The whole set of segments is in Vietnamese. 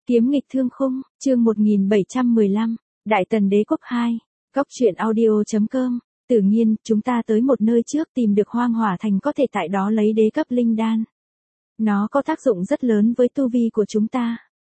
Kiếm nghịch thương khung, chương 1715, Đại Tần Đế Quốc 2, Cóc truyện audio.com. Tự nhiên, chúng ta tới một nơi trước tìm được Hoang Hỏa Thành, có thể tại đó lấy đế cấp linh đan. Nó có tác dụng rất lớn với tu vi của chúng ta.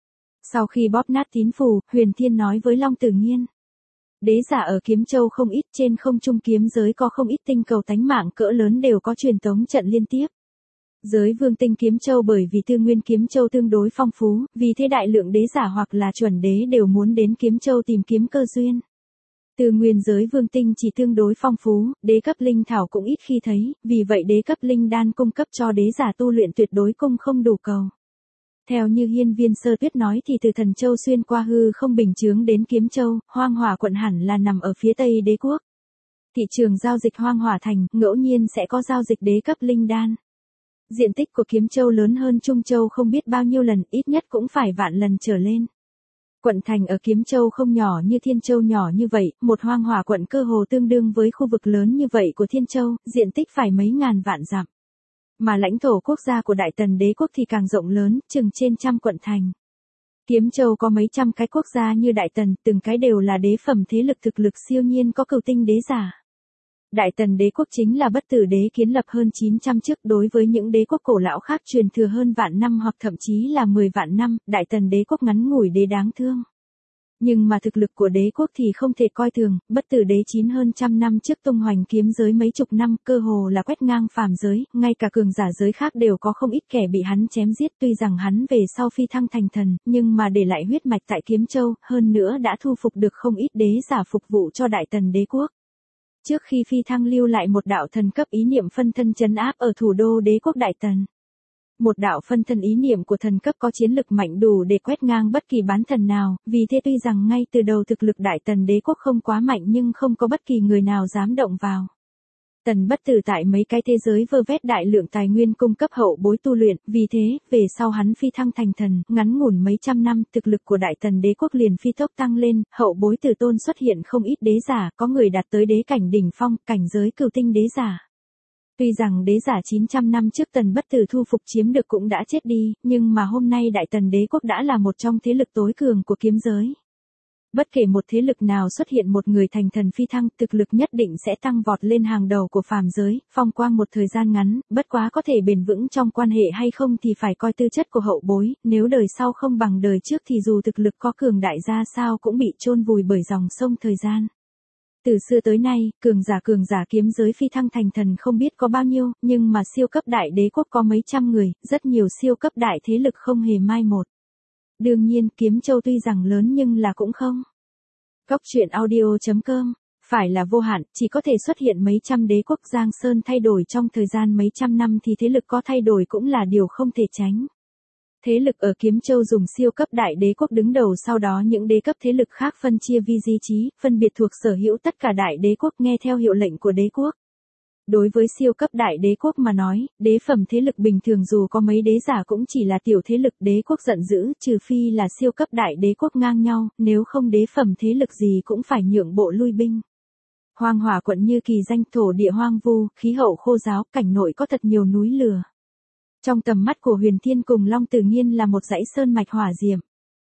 Sau khi bóp nát tín phù, Huyền Thiên nói với Long Tử Nhiên. Đế giả ở Kiếm Châu không ít, trên không trung kiếm giới có không ít tinh cầu tánh mạng cỡ lớn đều có truyền tống trận liên tiếp. Giới vương tinh Kiếm Châu bởi vì tư nguyên Kiếm Châu tương đối phong phú, vì thế đại lượng đế giả hoặc là chuẩn đế đều muốn đến Kiếm Châu tìm kiếm cơ duyên. Tư nguyên giới vương tinh chỉ tương đối phong phú, đế cấp linh thảo cũng ít khi thấy, vì vậy đế cấp linh đan cung cấp cho đế giả tu luyện tuyệt đối cung không đủ cầu. Theo như Hiên Viên Sơ Tuyết nói thì từ Thần Châu xuyên qua hư không bình chướng đến Kiếm Châu, Hoang Hỏa quận hẳn là nằm ở phía tây đế quốc. Thị trường giao dịch Hoang Hỏa Thành ngẫu nhiên sẽ có giao dịch đế cấp linh đan. Diện tích của Kiếm Châu lớn hơn Trung Châu không biết bao nhiêu lần, ít nhất cũng phải vạn lần trở lên. Quận thành ở Kiếm Châu không nhỏ như Thiên Châu nhỏ như vậy, một Hoang Hỏa quận cơ hồ tương đương với khu vực lớn như vậy của Thiên Châu, diện tích phải mấy ngàn vạn dặm. Mà lãnh thổ quốc gia của Đại Tần Đế quốc thì càng rộng lớn, chừng trên trăm quận thành. Kiếm Châu có mấy trăm cái quốc gia như Đại Tần, từng cái đều là đế phẩm thế lực thực lực siêu nhiên có cửu tinh đế giả. Đại Tần Đế quốc chính là bất tử đế kiến lập hơn 900 trước, đối với những đế quốc cổ lão khác truyền thừa hơn vạn năm hoặc thậm chí là 10 vạn năm, Đại Tần Đế quốc ngắn ngủi đế đáng thương. Nhưng mà thực lực của đế quốc thì không thể coi thường, bất tử đế chín hơn trăm năm trước tung hoành kiếm giới mấy chục năm, cơ hồ là quét ngang phàm giới, ngay cả cường giả giới khác đều có không ít kẻ bị hắn chém giết, tuy rằng hắn về sau phi thăng thành thần, nhưng mà để lại huyết mạch tại Kiếm Châu, hơn nữa đã thu phục được không ít đế giả phục vụ cho Đại Tần Đế quốc. Trước khi phi thăng lưu lại một đạo thần cấp ý niệm phân thân trấn áp ở thủ đô đế quốc Đại Tần. Một đạo phân thân ý niệm của thần cấp có chiến lực mạnh đủ để quét ngang bất kỳ bán thần nào, vì thế tuy rằng ngay từ đầu thực lực Đại Tần Đế quốc không quá mạnh nhưng không có bất kỳ người nào dám động vào. Tần bất tử tại mấy cái thế giới vơ vét đại lượng tài nguyên cung cấp hậu bối tu luyện, vì thế, về sau hắn phi thăng thành thần, ngắn ngủn mấy trăm năm, thực lực của Đại Tần Đế quốc liền phi tốc tăng lên, hậu bối tử tôn xuất hiện không ít đế giả, có người đạt tới đế cảnh đỉnh phong, cảnh giới cửu tinh đế giả. Tuy rằng đế giả 900 năm trước Tần bất tử thu phục chiếm được cũng đã chết đi, nhưng mà hôm nay Đại Tần Đế quốc đã là một trong thế lực tối cường của kiếm giới. Bất kể một thế lực nào xuất hiện một người thành thần phi thăng, thực lực nhất định sẽ tăng vọt lên hàng đầu của phàm giới, phong quang một thời gian ngắn, bất quá có thể bền vững trong quan hệ hay không thì phải coi tư chất của hậu bối, nếu đời sau không bằng đời trước thì dù thực lực có cường đại ra sao cũng bị chôn vùi bởi dòng sông thời gian. Từ xưa tới nay, cường giả kiếm giới phi thăng thành thần không biết có bao nhiêu, nhưng mà siêu cấp đại đế quốc có mấy trăm người, rất nhiều siêu cấp đại thế lực không hề mai một. Đương nhiên, Kiếm Châu tuy rằng lớn nhưng là cũng không. Cóc truyện audio.com, phải là vô hạn, chỉ có thể xuất hiện mấy trăm đế quốc. Giang Sơn thay đổi trong thời gian mấy trăm năm thì thế lực có thay đổi cũng là điều không thể tránh. Thế lực ở Kiếm Châu dùng siêu cấp đại đế quốc đứng đầu, sau đó những đế cấp thế lực khác phân chia vi di trí, phân biệt thuộc sở hữu tất cả đại đế quốc nghe theo hiệu lệnh của đế quốc. Đối với siêu cấp đại đế quốc mà nói, đế phẩm thế lực bình thường dù có mấy đế giả cũng chỉ là tiểu thế lực, đế quốc giận dữ, trừ phi là siêu cấp đại đế quốc ngang nhau, nếu không đế phẩm thế lực gì cũng phải nhượng bộ lui binh. Hoang Hỏa quận như kỳ danh, thổ địa hoang vu, khí hậu khô ráo, cảnh nội có thật nhiều núi lửa. Trong tầm mắt của Huyền Thiên cùng Long Tử Nhiên là một dãy sơn mạch hỏa diệm.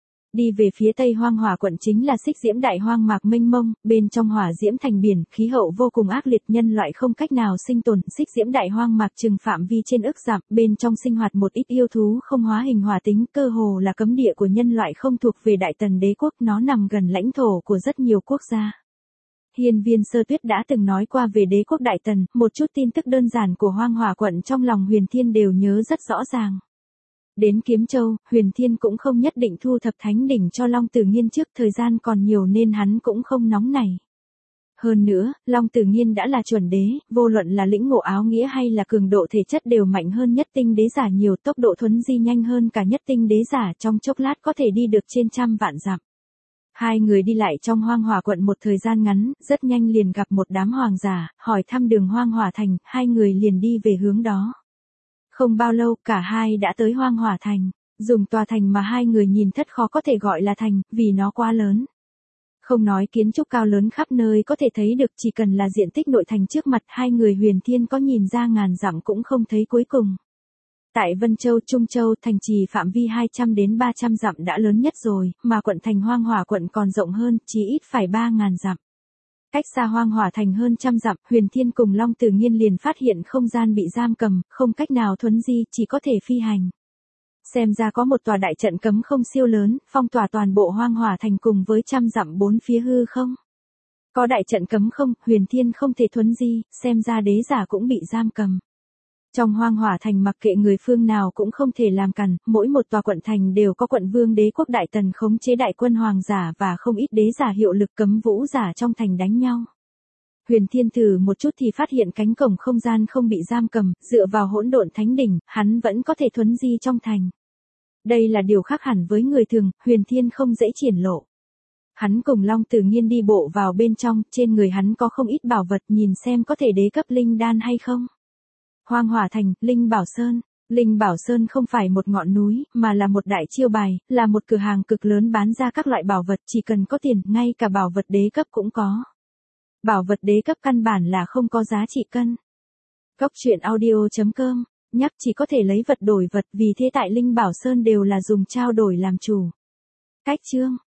Đi về phía tây Hoang Hỏa quận chính là xích diễm đại hoang mạc mênh mông, bên trong hỏa diễm thành biển, khí hậu vô cùng ác liệt, nhân loại không cách nào sinh tồn. Xích diễm đại hoang mạc chừng phạm vi trên ức dặm, bên trong sinh hoạt một ít yêu thú không hóa hình hỏa tính, cơ hồ là cấm địa của nhân loại, không thuộc về Đại Tần Đế quốc, nó nằm gần lãnh thổ của rất nhiều quốc gia. Hiên Viên Sơ Tuyết đã từng nói qua về đế quốc Đại Tần, một chút tin tức đơn giản của Hoang Hỏa quận trong lòng Huyền Thiên đều nhớ rất rõ ràng. Đến Kiếm Châu, Huyền Thiên cũng không nhất định thu thập thánh đỉnh cho Long Tử Nhiên trước, thời gian còn nhiều nên hắn cũng không nóng nảy. Hơn nữa, Long Tử Nhiên đã là chuẩn đế, vô luận là lĩnh ngộ áo nghĩa hay là cường độ thể chất đều mạnh hơn nhất tinh đế giả nhiều, tốc độ thuấn di nhanh hơn cả nhất tinh đế giả, trong chốc lát có thể đi được trên trăm vạn dặm. Hai người đi lại trong Hoang Hỏa quận một thời gian ngắn, rất nhanh liền gặp một đám hoàng giả, hỏi thăm đường Hoang Hỏa thành, hai người liền đi về hướng đó. Không bao lâu, cả hai đã tới Hoang Hỏa thành. Dùng tòa thành mà hai người nhìn thất khó có thể gọi là thành, vì nó quá lớn. Không nói kiến trúc cao lớn khắp nơi có thể thấy được, chỉ cần là diện tích nội thành trước mặt hai người Huyền Thiên có nhìn ra ngàn dặm cũng không thấy cuối cùng. Tại Vân Châu, Trung Châu, thành trì phạm vi 200 đến 300 dặm đã lớn nhất rồi, mà quận thành Hoang Hỏa quận còn rộng hơn, chí ít phải 3.000 dặm. Cách xa Hoang Hỏa thành hơn trăm dặm, Huyền Thiên cùng Long Tử Nghiên liền phát hiện không gian bị giam cầm, không cách nào thuấn di, chỉ có thể phi hành. Xem ra có một tòa đại trận cấm không siêu lớn, phong tỏa toàn bộ Hoang Hỏa thành cùng với trăm dặm bốn phía hư không. Có đại trận cấm không, Huyền Thiên không thể thuấn di, xem ra đế giả cũng bị giam cầm. Trong Hoang Hỏa thành mặc kệ người phương nào cũng không thể làm cản, mỗi một tòa quận thành đều có quận vương đế quốc đại tần khống chế đại quân hoàng giả và không ít đế giả hiệu lực cấm vũ giả trong thành đánh nhau. Huyền Thiên thử một chút thì phát hiện cánh cổng không gian không bị giam cầm, dựa vào hỗn độn thánh đỉnh, hắn vẫn có thể thuấn di trong thành. Đây là điều khác hẳn với người thường, Huyền Thiên không dễ triển lộ. Hắn cùng Long Tử Nghiên đi bộ vào bên trong, trên người hắn có không ít bảo vật, nhìn xem có thể đế cấp linh đan hay không. Hoang Hỏa thành, Linh Bảo Sơn. Linh Bảo Sơn không phải một ngọn núi, mà là một đại chiêu bài, là một cửa hàng cực lớn bán ra các loại bảo vật, chỉ cần có tiền, ngay cả bảo vật đế cấp cũng có. Bảo vật đế cấp căn bản là không có giá trị cân. Góc truyện audio.com, nhắc chỉ có thể lấy vật đổi vật, vì thế tại Linh Bảo Sơn đều là dùng trao đổi làm chủ. Cách chương